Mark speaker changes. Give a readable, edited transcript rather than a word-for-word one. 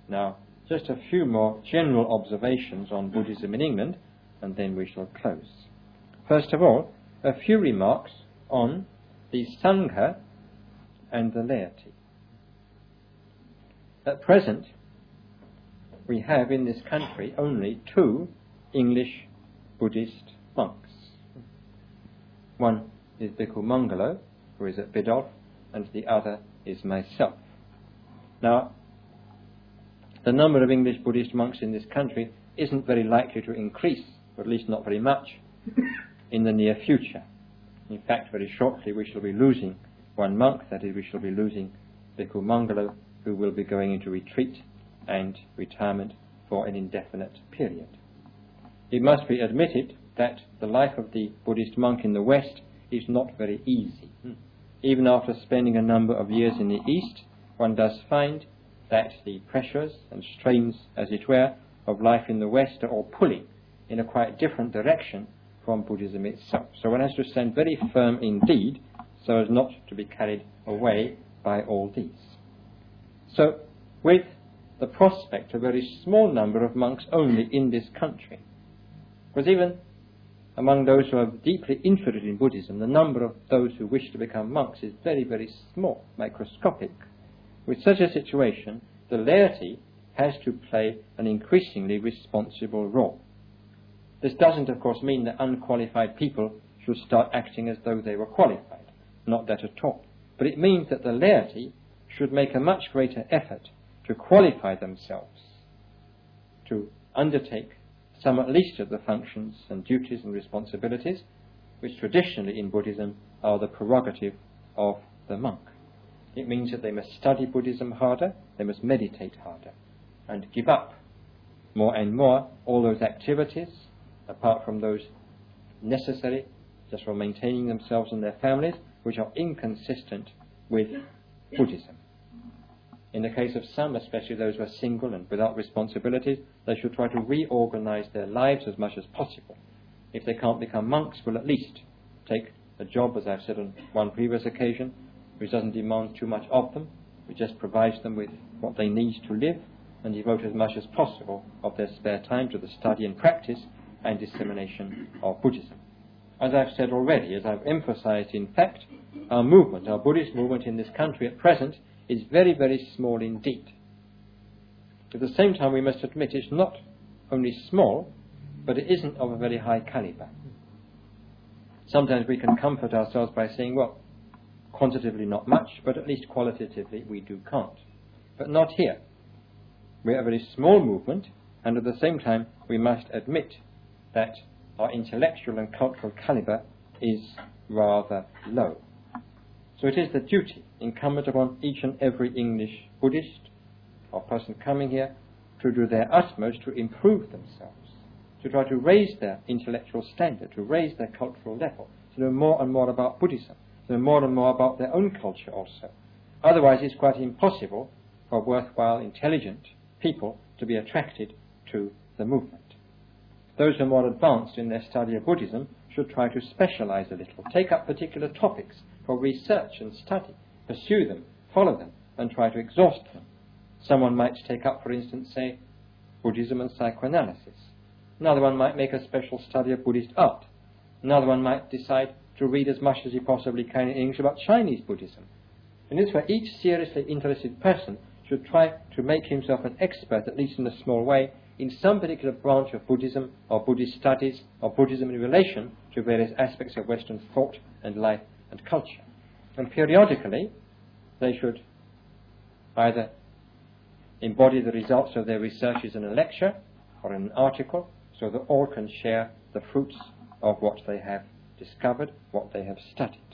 Speaker 1: Now, just a few more general observations on Buddhism in England, and then we shall close. First of all, a few remarks on the Sangha and the laity. At present, we have in this country only 2 English Buddhist monks. One is Bhikkhu Mangalo, who is at Biddulph, and the other is myself. Now, the number of English Buddhist monks in this country isn't very likely to increase, or at least not very much, in the near future. In fact, very shortly we shall be losing one monk, that is, we shall be losing Bhikkhu Mangalo, who will be going into retreat and retirement for an indefinite period. It must be admitted that the life of the Buddhist monk in the West is not very easy. Even after spending a number of years in the East, one does find that the pressures and strains, as it were, of life in the West are all pulling in a quite different direction from Buddhism itself. So one has to stand very firm indeed so as not to be carried away by all these. So, with the prospect of a very small number of monks only in this country, because even among those who are deeply interested in Buddhism, the number of those who wish to become monks is very, very small, microscopic. With such a situation, the laity has to play an increasingly responsible role. This doesn't, of course, mean that unqualified people should start acting as though they were qualified. Not that at all. But it means that the laity should make a much greater effort to qualify themselves, to undertake some at least of the functions and duties and responsibilities which traditionally in Buddhism are the prerogative of the monk. It means that they must study Buddhism harder, they must meditate harder, and give up more and more all those activities, apart from those necessary just for maintaining themselves and their families, which are inconsistent with Buddhism. In the case of some, especially those who are single and without responsibilities, they should try to reorganize their lives as much as possible. If they can't become monks, will at least take a job, as I've said on one previous occasion, which doesn't demand too much of them, which just provides them with what they need to live, and devote as much as possible of their spare time to the study and practice and dissemination of Buddhism. As I've said already, as I've emphasized, in fact, our movement, our Buddhist movement in this country at present, is very, very small indeed. At the same time, we must admit it's not only small, but it isn't of a very high caliber. Sometimes we can comfort ourselves by saying, well, quantitatively not much, but at least qualitatively we do count. But not here. We are a very small movement, and at the same time we must admit that our intellectual and cultural caliber is rather low. So it is the duty incumbent upon each and every English Buddhist or person coming here to do their utmost to improve themselves, to try to raise their intellectual standard, to raise their cultural level, to know more and more about Buddhism, to know more and more about their own culture also. Otherwise it's quite impossible for worthwhile, intelligent people to be attracted to the movement. Those who are more advanced in their study of Buddhism should try to specialize a little, take up particular topics for research and study, pursue them, follow them, and try to exhaust them. Someone might take up, for instance, say, Buddhism and psychoanalysis. Another one might make a special study of Buddhist art. Another one might decide to read as much as he possibly can in English about Chinese Buddhism. In this way, each seriously interested person should try to make himself an expert, at least in a small way, in some particular branch of Buddhism or Buddhist studies or Buddhism in relation to various aspects of Western thought and life and culture. And periodically, they should either embody the results of their researches in a lecture or in an article, so that all can share the fruits of what they have discovered, what they have studied.